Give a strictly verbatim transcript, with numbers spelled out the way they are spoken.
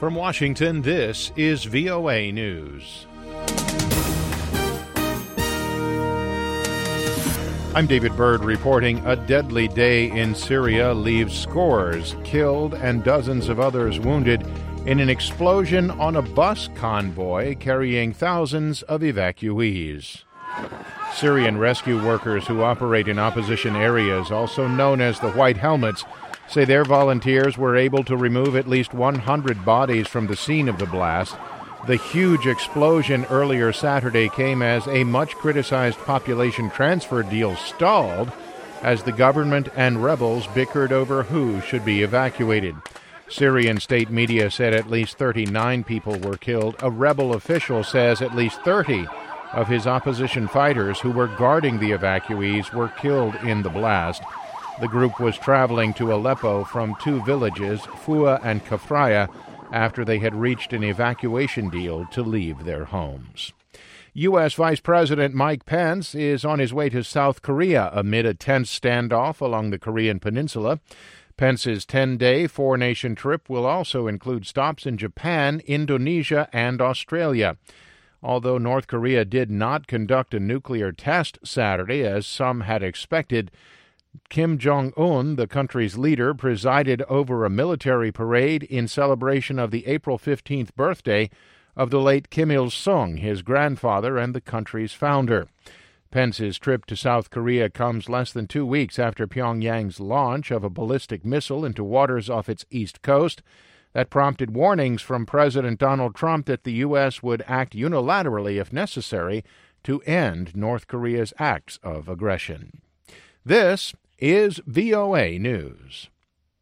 From Washington, this is V O A News. I'm David Byrd reporting. A deadly day in Syria leaves scores killed and dozens of others wounded in an explosion on a bus convoy carrying thousands of evacuees. Syrian rescue workers who operate in opposition areas, also known as the White Helmets, say their volunteers were able to remove at least one hundred bodies from the scene of the blast. The huge explosion earlier Saturday came as a much-criticized population transfer deal stalled as the government and rebels bickered over who should be evacuated. Syrian state media said at least thirty-nine people were killed. A rebel official says at least thirty of his opposition fighters who were guarding the evacuees were killed in the blast. The group was traveling to Aleppo from two villages, Fua and Kafraya, after they had reached an evacuation deal to leave their homes. U S. Vice President Mike Pence is on his way to South Korea amid a tense standoff along the Korean peninsula. Pence's ten-day four-nation trip will also include stops in Japan, Indonesia, and Australia. Although North Korea did not conduct a nuclear test Saturday, as some had expected, Kim Jong-un, the country's leader, presided over a military parade in celebration of the April fifteenth birthday of the late Kim Il-sung, his grandfather and the country's founder. Pence's trip to South Korea comes less than two weeks after Pyongyang's launch of a ballistic missile into waters off its east coast. That prompted warnings from President Donald Trump that the U S would act unilaterally if necessary to end North Korea's acts of aggression. This is V O A News.